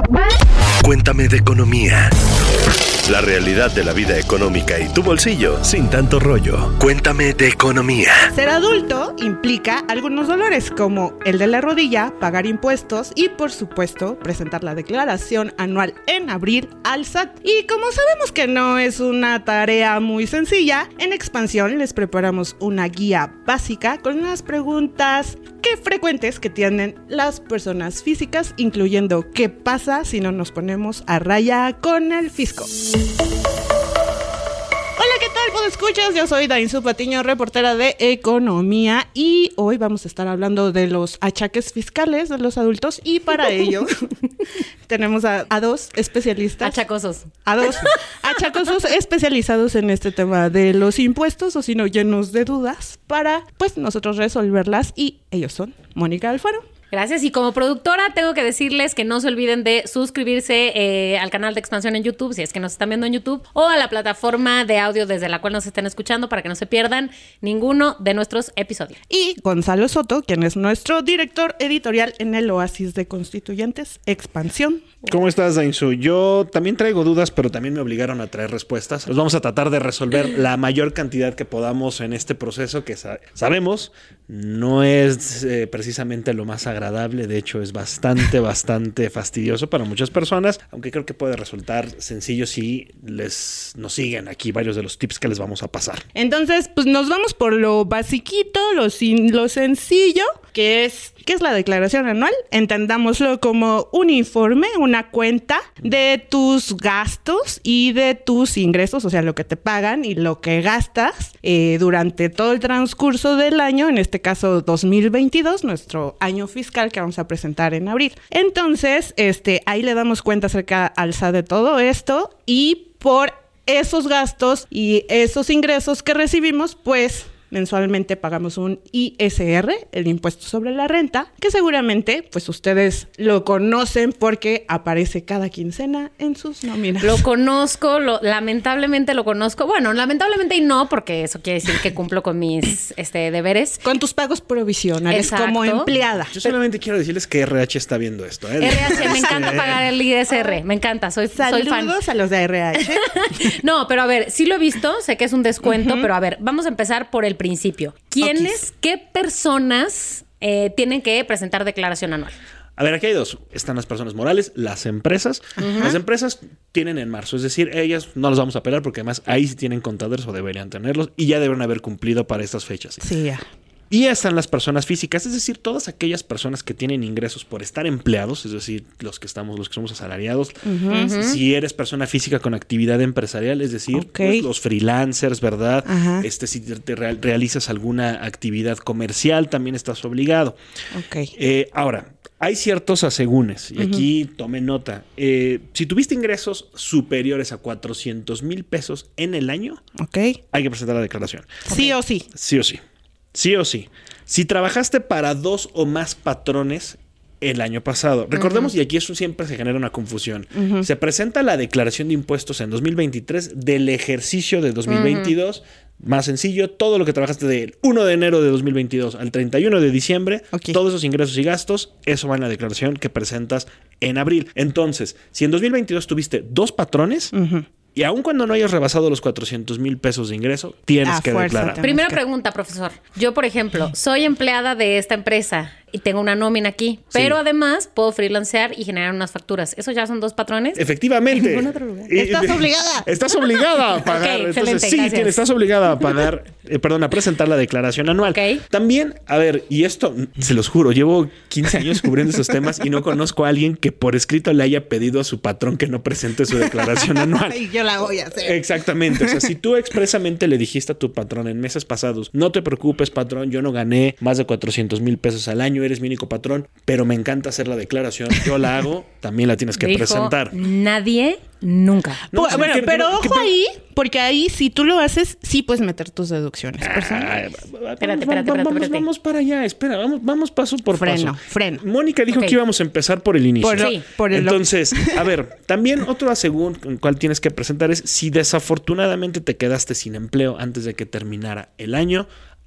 Cuéntame de economía. La realidad de la vida económica y tu bolsillo sin tanto rollo. Cuéntame de economía. Ser adulto implica algunos dolores como el de la rodilla, pagar impuestos y, por supuesto, presentar la declaración anual en abril al SAT. Y como sabemos que no es una tarea muy sencilla, en Expansión les preparamos una guía básica con las preguntas frecuentes que tienen las personas físicas, incluyendo qué pasa si no nos ponemos a raya con el fisco. Hola, ¿qué tal, podescuchas? Yo soy Dainzú Patiño, reportera de Economía, y hoy vamos a estar hablando de los achaques fiscales de los adultos, y para ello tenemos a dos especialistas. Achacosos. A dos achacosos especializados en este tema de los impuestos, o si no, llenos de dudas, para pues nosotros resolverlas, y ellos son Mónica Alfaro. Gracias. Y como productora tengo que decirles que no se olviden de suscribirse al canal de Expansión en YouTube, si es que nos están viendo en YouTube, o a la plataforma de audio desde la cual nos estén escuchando, para que no se pierdan ninguno de nuestros episodios. Y Gonzalo Soto, quien es nuestro director editorial en el Oasis de Constituyentes, Expansión. ¿Cómo estás, Dainzú? Yo también traigo dudas, pero también me obligaron a traer respuestas. Los vamos a tratar de resolver la mayor cantidad que podamos en este proceso que sabemos no es precisamente lo más agradable. De hecho, es bastante fastidioso para muchas personas, aunque creo que puede resultar sencillo si nos siguen aquí varios de los tips que les vamos a pasar. Entonces, pues nos vamos por lo basiquito, lo sencillo, que es la declaración anual. Entendámoslo como un informe, una cuenta de tus gastos y de tus ingresos, o sea, lo que te pagan y lo que gastas durante todo el transcurso del año, en este caso 2022, nuestro año fiscal que vamos a presentar en abril. Entonces, ahí le damos cuenta acerca al SAT de todo esto, y por esos gastos y esos ingresos que recibimos, pues mensualmente pagamos un ISR, el impuesto sobre la renta, que seguramente pues ustedes lo conocen porque aparece cada quincena en sus nóminas. Lo conozco, lamentablemente lo conozco. Bueno, lamentablemente y no, porque eso quiere decir que cumplo con mis deberes. Con tus pagos provisionales. Exacto. Como empleada. Yo solamente quiero decirles que RH está viendo esto. RH, me encanta pagar el ISR, me encanta, soy fan. Saludos a los de RH. No, pero a ver, sí lo he visto, sé que es un descuento, pero a ver, vamos a empezar por el principio. ¿Qué personas tienen que presentar declaración anual? A ver, aquí hay dos. Están las personas morales, las empresas. Uh-huh. Las empresas tienen en marzo, es decir, ellas no las vamos a apelar porque además ahí sí tienen contadores o deberían tenerlos y ya deben haber cumplido para estas fechas. Sí, ya. Y están las personas físicas, es decir, todas aquellas personas que tienen ingresos por estar empleados, es decir, los que somos asalariados. Uh-huh. Si eres persona física con actividad empresarial, es decir, pues, los freelancers, ¿verdad? Uh-huh. Si te realizas alguna actividad comercial, también estás obligado. Okay. Ahora, hay ciertos asegúnes, y aquí tomen nota. Si tuviste ingresos superiores a 400 mil pesos en el año, hay que presentar la declaración. Sí o sí. Sí o sí. Sí o sí. Si trabajaste para 2 o más patrones el año pasado. Recordemos, y aquí eso siempre se genera una confusión. Se presenta la declaración de impuestos en 2023 del ejercicio de 2022. Más sencillo, todo lo que trabajaste del 1 de enero de 2022 al 31 de diciembre, todos esos ingresos y gastos, eso va en la declaración que presentas en abril. Entonces, si en 2022 tuviste 2 patrones, y aun cuando no hayas rebasado los 400 mil pesos de ingreso, tienes que declarar. Primera pregunta, profesor. Yo, por ejemplo, soy empleada de esta empresa y tengo una nómina aquí, pero además puedo freelancear y generar unas facturas. ¿Eso ya son 2 patrones? Efectivamente. En ningún otro lugar. Estás obligada. Estás obligada a pagar. Entonces, sí, estás obligada a pagar, a presentar la declaración anual. También, a ver, y esto, se los juro, llevo 15 años cubriendo esos temas y no conozco a alguien que por escrito le haya pedido a su patrón que no presente su declaración anual. Y yo la voy a hacer. Exactamente. O sea, si tú expresamente le dijiste a tu patrón en meses pasados, no te preocupes, patrón, yo no gané más de 400 mil pesos al año, eres mi único patrón, pero me encanta hacer la declaración, yo la hago, también la tienes que presentar. Nadie nunca. No, bueno, pero ojo ahí, porque ahí si tú lo haces, sí puedes meter tus deducciones. Espérate. Vamos para allá, espera, vamos paso por paso. Freno. Mónica dijo que íbamos a empezar por el inicio. Entonces, a ver, también otro asegún con el cual tienes que presentar es si desafortunadamente te quedaste sin empleo antes de que terminara el año.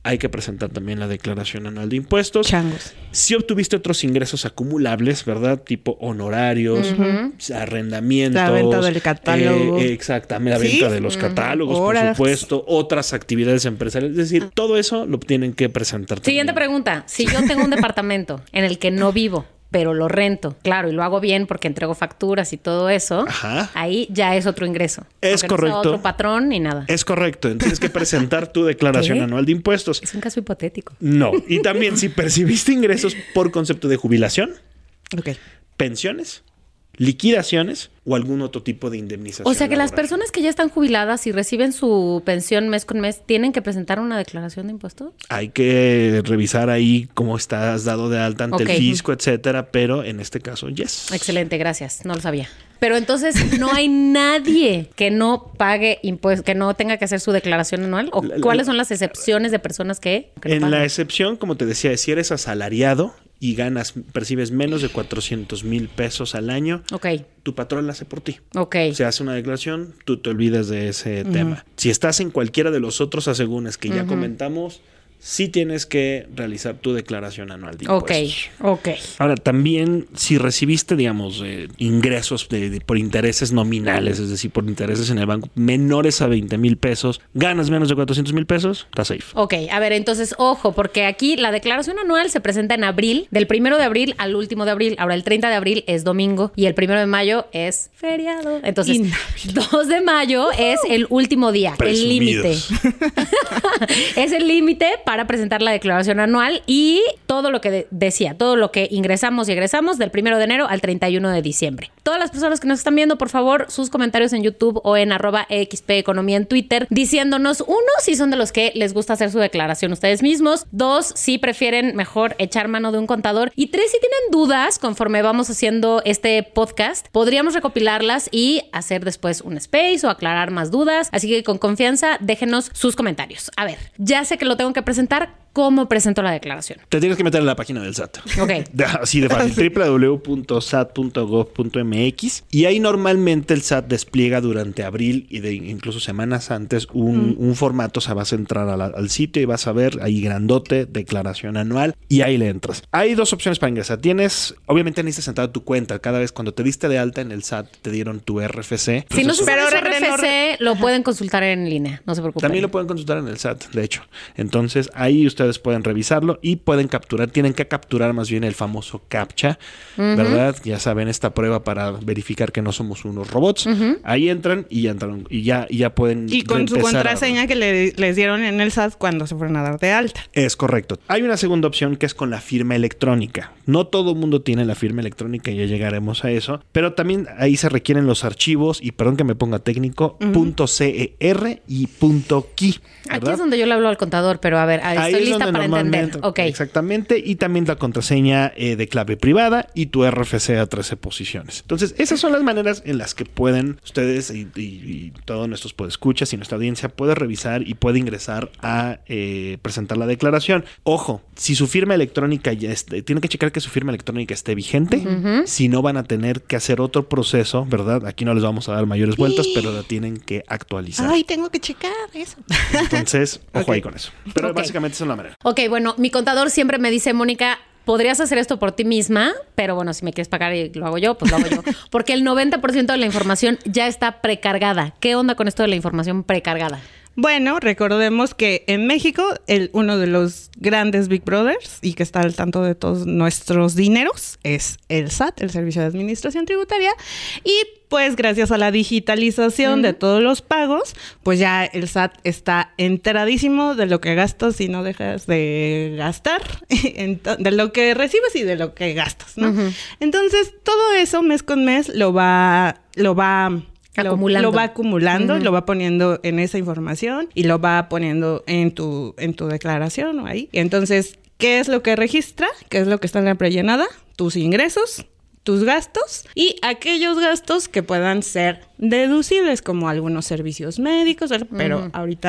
hay que presentar también la declaración anual de impuestos. Changos. Si obtuviste otros ingresos acumulables, ¿verdad? Tipo honorarios, arrendamiento. La venta del catálogo. Exactamente, la venta de los catálogos, Horas. por supuesto. Otras actividades empresariales. Es decir, todo eso lo tienen que presentar también. Siguiente pregunta. Si yo tengo un departamento en el que no vivo, pero lo rento, claro, y lo hago bien porque entrego facturas y todo eso, Ajá. ahí ya es otro ingreso. Es Aunque correcto. No sea otro patrón ni nada. Es correcto. Tienes que presentar tu declaración ¿Qué? anual de impuestos. Es un caso hipotético. No. Y también si percibiste ingresos por concepto de jubilación, Ok. pensiones, liquidaciones o algún otro tipo de indemnización. O sea que las laboral. personas que ya están jubiladas y reciben su pensión mes con mes, ¿tienen que presentar una declaración de impuestos? Hay que revisar ahí cómo estás dado de alta ante Ok. el fisco, etcétera, pero en este caso, yes. Excelente, gracias. No lo sabía. Pero entonces, ¿no hay nadie que no pague impuestos, que no tenga que hacer su declaración anual? ¿O cuáles son las excepciones de personas que no En la pagan? excepción, como te decía, si eres asalariado y percibes menos de 400,000 pesos al año, Ok, tu patrón la hace por ti. ok. Se hace una declaración, tú te olvidas de ese tema. Si estás en cualquiera de los otros asegúnes que ya comentamos, sí tienes que realizar tu declaración anual de Ok, impuestos. ok. Ahora, también si recibiste, digamos, ingresos por intereses nominales, es decir, por intereses en el banco menores a 20,000 pesos, ganas menos de 400,000 pesos, está safe. Ok, a ver, entonces, ojo, porque aquí la declaración anual se presenta en abril, del 1 de abril al último de abril. Ahora, el 30 de abril es domingo y el 1 de mayo es feriado. Entonces, 2 de mayo es el último día, el límite. Es el límite para presentar la declaración anual y todo lo que decía, todo lo que ingresamos y egresamos del 1 de enero al 31 de diciembre. Todas las personas que nos están viendo, por favor, sus comentarios en YouTube o en @EXPEconomía en Twitter, diciéndonos, 1, si son de los que les gusta hacer su declaración ustedes mismos, 2, si prefieren mejor echar mano de un contador, y 3, si tienen dudas conforme vamos haciendo este podcast, podríamos recopilarlas y hacer después un space o aclarar más dudas. Así que con confianza, déjenos sus comentarios. A ver, ya sé que lo tengo que presentar. ¿Cómo presento la declaración? Te tienes que meter en la página del SAT. Ok. Así de fácil, www.sat.gov.mx, y ahí normalmente el SAT despliega durante abril y de incluso semanas antes un formato. O sea, vas a entrar al sitio y vas a ver ahí grandote, declaración anual, y ahí le entras. Hay 2 opciones para ingresar. Obviamente necesitas entrar a tu cuenta. Cada vez cuando te diste de alta en el SAT te dieron tu RFC. Si no se Pero sabe su RFC, lo pueden consultar en línea, no se preocupen. También lo pueden consultar en el SAT, de hecho. Entonces, ahí ustedes pueden revisarlo y pueden tienen que capturar más bien el famoso CAPTCHA, ¿verdad? Ya saben, esta prueba para verificar que no somos unos robots. Ahí entran y ya pueden Y con su empezar contraseña que les dieron en el SAT cuando se fueron a dar de alta. Es correcto. Hay una segunda opción que es con la firma electrónica. No todo el mundo tiene la firma electrónica, ya llegaremos a eso, pero también ahí se requieren los archivos, y perdón que me ponga técnico, .cer y .ki. Aquí es donde yo le hablo al contador, pero a ver, Ahí estoy es lista donde para entender. normalmente- Ok. Exactamente. Y también la contraseña de clave privada y tu RFC a 13 posiciones. Entonces, esas son las maneras en las que pueden ustedes y todos nuestros podescuchas y nuestra audiencia puede revisar y puede ingresar a presentar la declaración. Ojo, si su firma electrónica ya tienen que checar que su firma electrónica esté vigente. Si no, van a tener que hacer otro proceso, ¿verdad? Aquí no les vamos a dar mayores vueltas, pero la tienen que actualizar. Ay, tengo que checar eso. Entonces, ojo Ok. ahí con eso. Pero Ok. básicamente esa es la manera. Ok, bueno, mi contador siempre me dice, Mónica, podrías hacer esto por ti misma, pero bueno, si me quieres pagar y lo hago yo, pues lo hago yo. Porque el 90% de la información ya está precargada. ¿Qué onda con esto de la información precargada? Bueno, recordemos que en México, uno de los grandes Big Brothers y que está al tanto de todos nuestros dineros es el SAT, el Servicio de Administración Tributaria. Y pues gracias a la digitalización de todos los pagos, pues ya el SAT está enteradísimo de lo que gastas y no dejas de gastar, de lo que recibes y de lo que gastas, ¿no? Entonces, todo eso mes con mes lo va Acumulando. Lo va acumulando, lo va poniendo en esa información y lo va poniendo en tu declaración o ahí. Y entonces, ¿qué es lo que registra? ¿Qué es lo que está en la prellenada? Tus ingresos, tus gastos y aquellos gastos que puedan ser deducibles, como algunos servicios médicos, pero ahorita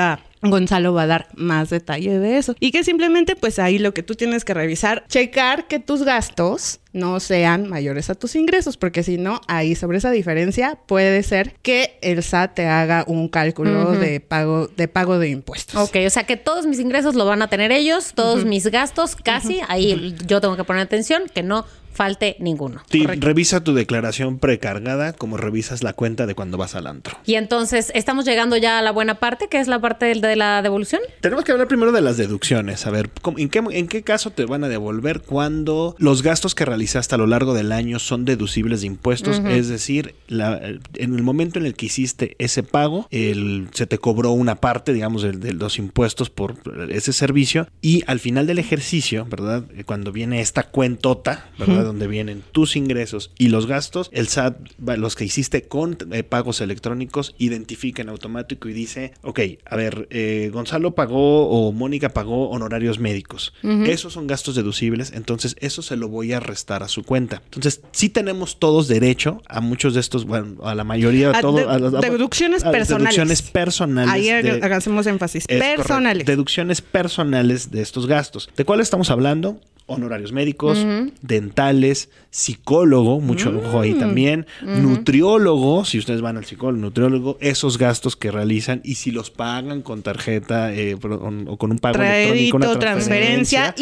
Gonzalo va a dar más detalle de eso. Y que simplemente, pues ahí lo que tú tienes que revisar, checar que tus gastos no sean mayores a tus ingresos, porque si no, ahí sobre esa diferencia puede ser que el SAT te haga un cálculo de pago de impuestos. Ok, o sea que todos mis ingresos lo van a tener ellos, todos mis gastos casi, ahí yo tengo que poner atención que no falte ninguno. Sí, revisa tu declaración precargada como revisas la cuenta de cuando vas al antro. Y entonces, ¿estamos llegando ya a la buena parte, que es la parte de la devolución? Tenemos que hablar primero de las deducciones. A ver, ¿en qué caso te van a devolver cuando los gastos que realizaste a lo largo del año son deducibles de impuestos? Es decir, en el momento en el que hiciste ese pago, se te cobró una parte, digamos, de los impuestos por ese servicio, y al final del ejercicio, ¿verdad? Cuando viene esta cuentota, ¿verdad? Donde vienen tus ingresos y los gastos, el SAT, los que hiciste con pagos electrónicos, identifica en automático y dice, ok, a ver, Gonzalo pagó o Mónica pagó honorarios médicos. Esos son gastos deducibles, entonces eso se lo voy a restar a su cuenta. Entonces, sí tenemos todos derecho a muchos de estos, bueno, a la mayoría, deducciones personales. Deducciones personales. Ahí hacemos énfasis. Personales. Deducciones personales de estos gastos. ¿De cuáles estamos hablando? Honorarios médicos, dentales, psicólogo, mucho ojo ahí también, nutriólogo, si ustedes van al psicólogo, nutriólogo, esos gastos que realizan y si los pagan con tarjeta o con un pago electrónico, una transferencia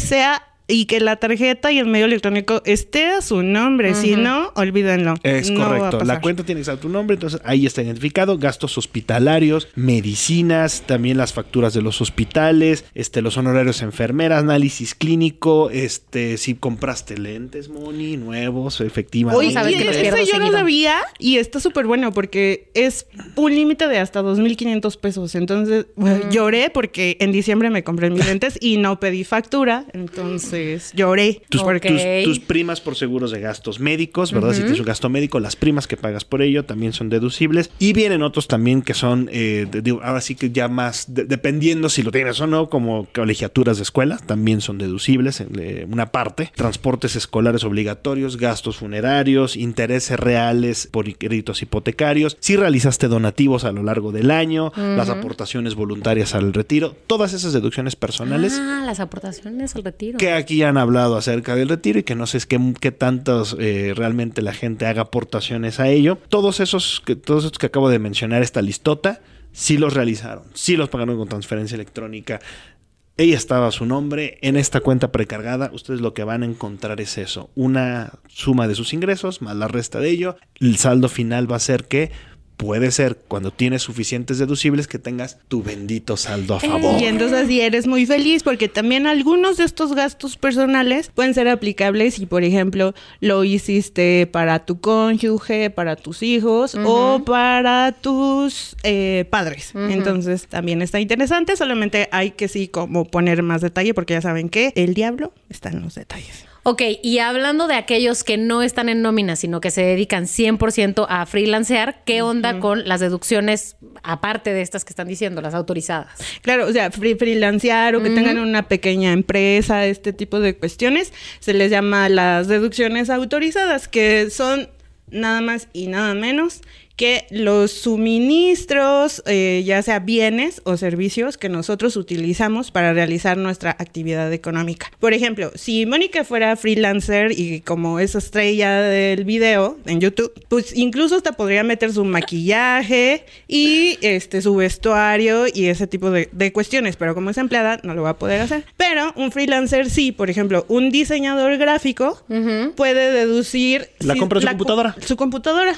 y que la tarjeta y el medio electrónico esté a su nombre. Si no, olvídenlo. Es no correcto. La cuenta tiene que estar a tu nombre, entonces ahí está identificado. Gastos hospitalarios, medicinas, también las facturas de los hospitales, los honorarios de enfermeras, análisis clínico, si compraste lentes, Moni, nuevos, efectivamente. Oye, ¿sabes que los pierdo seguido? Yo no sabía y está súper bueno porque es un límite de hasta 2,500 pesos. Entonces, lloré porque en diciembre me compré mis lentes y no pedí factura. Entonces, lloré. Tus primas por seguros de gastos médicos, ¿verdad? Si tienes un gasto médico, las primas que pagas por ello también son deducibles. Y vienen otros también que son, ahora sí que ya más, dependiendo si lo tienes o no, como colegiaturas de escuela, también son deducibles una parte. Transportes escolares obligatorios, gastos funerarios, intereses reales por créditos hipotecarios. Si realizaste donativos a lo largo del año, las aportaciones voluntarias al retiro, todas esas deducciones personales. Las aportaciones al retiro. Que aquí han hablado acerca del retiro y que no sé qué tantos realmente la gente haga aportaciones a ello. Todos esos que acabo de mencionar, esta listota, sí los realizaron, sí los pagaron con transferencia electrónica. Ella estaba a su nombre en esta cuenta precargada. Ustedes lo que van a encontrar es eso, una suma de sus ingresos más la resta de ello. El saldo final va a ser que puede ser, cuando tienes suficientes deducibles, que tengas tu bendito saldo a favor. Y entonces sí eres muy feliz porque también algunos de estos gastos personales pueden ser aplicables si, por ejemplo, lo hiciste para tu cónyuge, para tus hijos o para tus padres. Entonces también está interesante, solamente hay que sí como poner más detalle porque ya saben que el diablo está en los detalles. Ok, y hablando de aquellos que no están en nómina, sino que se dedican 100% a freelancear, ¿qué onda con las deducciones, aparte de estas que están diciendo, las autorizadas? Claro, o sea, freelancear o que tengan una pequeña empresa, este tipo de cuestiones, se les llama las deducciones autorizadas, que son nada más y nada menos que los suministros, ya sea bienes o servicios que nosotros utilizamos para realizar nuestra actividad económica. Por ejemplo, si Mónica fuera freelancer y como es estrella del video en YouTube, pues incluso hasta podría meter su maquillaje y su vestuario y ese tipo de cuestiones, pero como es empleada no lo va a poder hacer. Pero un freelancer sí, por ejemplo, un diseñador gráfico puede deducir la compra de su computadora. Su computadora.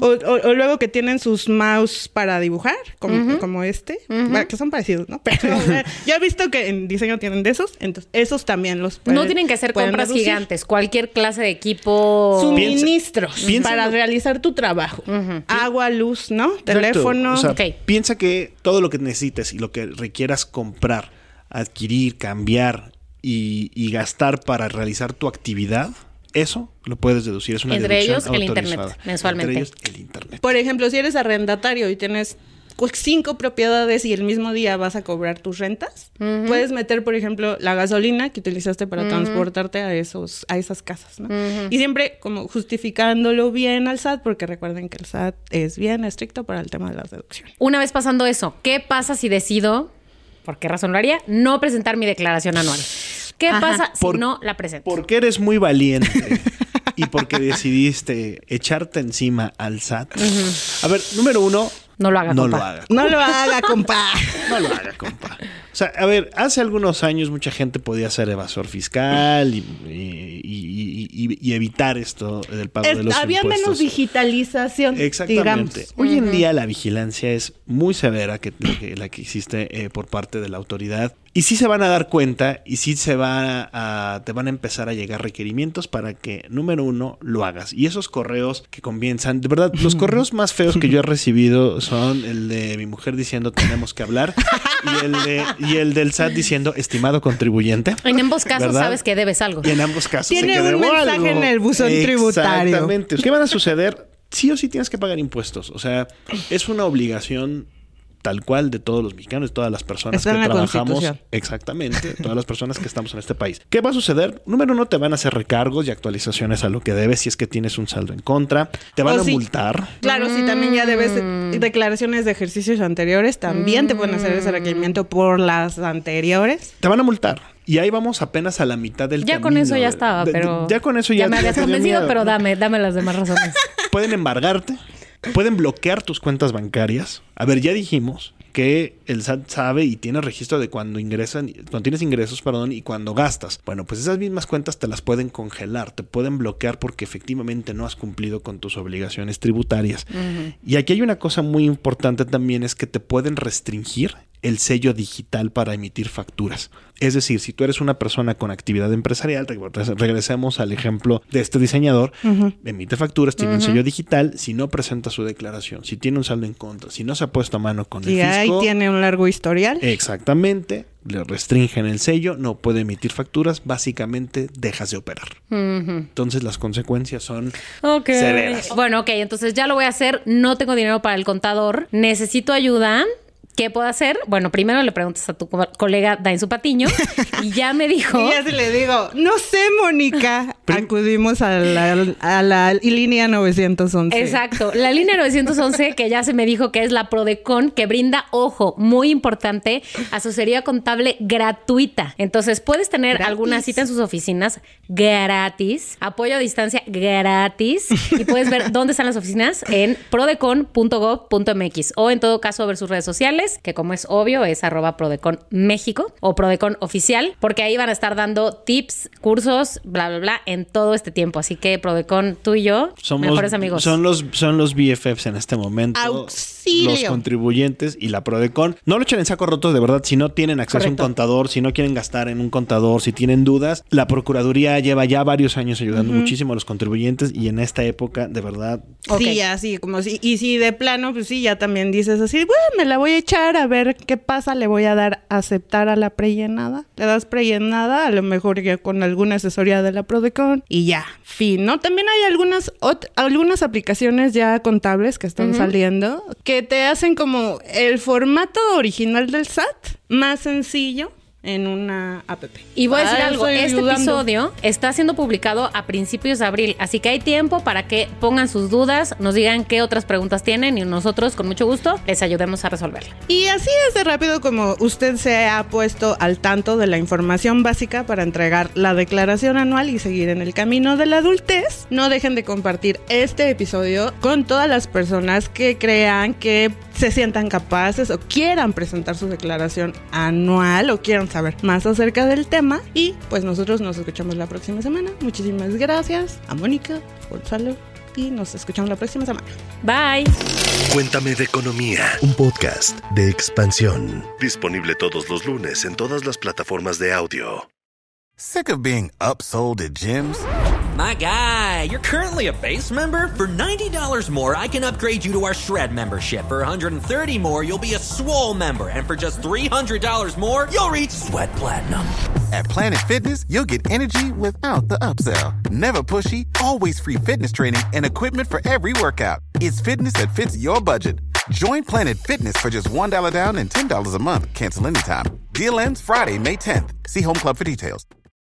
O luego que tienen sus mouse para dibujar, como bueno, que son parecidos, ¿no? Pero yo he visto que en diseño tienen de esos, entonces esos también los pueden. No tienen que ser compras deducir. Gigantes, cualquier clase de equipo. Suministros para realizar tu trabajo. Agua, luz, ¿no? Exacto. Teléfono. O sea, piensa que todo lo que necesites y lo que requieras comprar, adquirir, cambiar y gastar para realizar tu actividad, eso lo puedes deducir. Es una entre deducción ellos el autorizada. internet, mensualmente. Entre ellos el internet. Por ejemplo, si eres arrendatario y tienes 5 propiedades y el mismo día vas a cobrar tus rentas, puedes meter, por ejemplo, la gasolina que utilizaste para transportarte a esas casas, ¿no? Y siempre como justificándolo bien al SAT, porque recuerden que el SAT es bien estricto para el tema de las deducciones. Una vez pasando eso, ¿qué pasa si decido, por qué razón lo haría, no presentar mi declaración anual? ¿Qué pasa si no la presento? Porque eres muy valiente y porque decidiste echarte encima al SAT. A ver, número 1, no lo haga, no compa. lo haga. No lo haga, compa. No lo haga, compa. O sea, a ver, hace algunos años mucha gente podía ser evasor fiscal y evitar esto del pago de los había impuestos. menos digitalización, Exactamente. digamos. Hoy en día la vigilancia es muy severa la que existe por parte de la autoridad. Y sí se van a dar cuenta y sí te van a empezar a llegar requerimientos para que, número 1, lo hagas. Y esos correos que comienzan, de verdad, los correos más feos que yo he recibido son el de mi mujer diciendo tenemos que hablar y el del SAT diciendo estimado contribuyente. En ambos casos, ¿verdad? Sabes que debes algo. Y en ambos casos Tiene sé que un debo mensaje algo. en el buzón tributario. Exactamente. ¿Qué van a suceder? Sí o sí tienes que pagar impuestos. O sea, es una obligación tal cual de todos los mexicanos, de todas las personas Está que en la trabajamos. Constitución. Exactamente, todas las personas que estamos en este país. ¿Qué va a suceder? Número 1, te van a hacer recargos y actualizaciones a lo que debes si es que tienes un saldo en contra. Te van a multar. Claro, si también ya debes declaraciones de ejercicios anteriores, también te pueden hacer ese requerimiento por las anteriores. Te van a multar. Y ahí vamos apenas a la mitad del camino. Ya con eso ya estaba, pero... Ya con eso ya me habías tenía convencido, miedo. pero dame las demás razones. Pueden embargarte. Pueden bloquear tus cuentas bancarias. A ver, ya dijimos que el SAT sabe y tiene registro de cuando tienes ingresos, y cuando gastas. Bueno, pues esas mismas cuentas te las pueden congelar, te pueden bloquear porque efectivamente no has cumplido con tus obligaciones tributarias. Y aquí hay una cosa muy importante también, es que te pueden restringir el sello digital para emitir facturas. Es decir, si tú eres una persona con actividad empresarial, regresemos al ejemplo de este diseñador, emite facturas, tiene un sello digital, si no presenta su declaración, si tiene un saldo en contra, si no se ha puesto a mano con el fisco. Y ahí tiene un largo historial. Exactamente. Le restringen el sello, no puede emitir facturas, básicamente dejas de operar. Entonces las consecuencias son severas. Bueno, ok, entonces ya lo voy a hacer. No tengo dinero para el contador. Necesito ayuda. ¿Qué puedo hacer? Bueno, primero le preguntas a tu colega Dainzú Patiño y ya me dijo... Y ya se le digo, no sé, Mónica. Acudimos a la línea 911. Exacto. La línea 911 que ya se me dijo que es la Prodecon, que brinda, ojo, muy importante, asesoría contable gratuita. Entonces, puedes tener alguna cita en sus oficinas gratis, apoyo a distancia gratis y puedes ver dónde están las oficinas en prodecon.gov.mx o en todo caso ver sus redes sociales, que como es obvio es @Prodecon México o Prodecon Oficial, porque ahí van a estar dando tips, cursos, bla, bla, bla, en todo este tiempo. Así que Prodecon, tú y yo, somos mejores amigos. Son los BFFs en este momento. Auxilio. Los contribuyentes y la Prodecon. No lo echen en saco roto, de verdad. Si no tienen acceso a un contador, si no quieren gastar en un contador, si tienen dudas, la Procuraduría lleva ya varios años ayudando muchísimo a los contribuyentes y en esta época, de verdad... Sí, así como si... Y si de plano, pues sí, ya también dices así, bueno, me la voy a echar a ver qué pasa, le voy a dar aceptar a la prellenada. Le das prellenada, a lo mejor ya con alguna asesoría de la Prodecon y ya, fin, ¿no? También hay algunas aplicaciones ya contables que están saliendo que te hacen como el formato original del SAT más sencillo en una app. Y voy a decir algo, este ayudando. episodio está siendo publicado a principios de abril, así que hay tiempo para que pongan sus dudas, nos digan qué otras preguntas tienen y nosotros con mucho gusto les ayudemos a resolverla. Y así es de rápido como usted se ha puesto al tanto de la información básica para entregar la declaración anual y seguir en el camino de la adultez. No dejen de compartir este episodio con todas las personas que crean que se sientan capaces o quieran presentar su declaración anual o quieran saber más acerca del tema. Y pues nosotros nos escuchamos la próxima semana. Muchísimas gracias a Mónica, Gonzalo, y nos escuchamos la próxima semana. Bye. Cuéntame de Economía, un podcast de Expansión. Disponible todos los lunes en todas las plataformas de audio. Sick of being upsold at gyms? My guy, you're currently a base member. For $90 more, I can upgrade you to our Shred membership. For $130 more, you'll be a Swole member. And for just $300 more, you'll reach Sweat Platinum. At Planet Fitness, you'll get energy without the upsell. Never pushy, always free fitness training and equipment for every workout. It's fitness that fits your budget. Join Planet Fitness for just $1 down and $10 a month. Cancel anytime. Deal ends Friday, May 10th. See Home Club for details.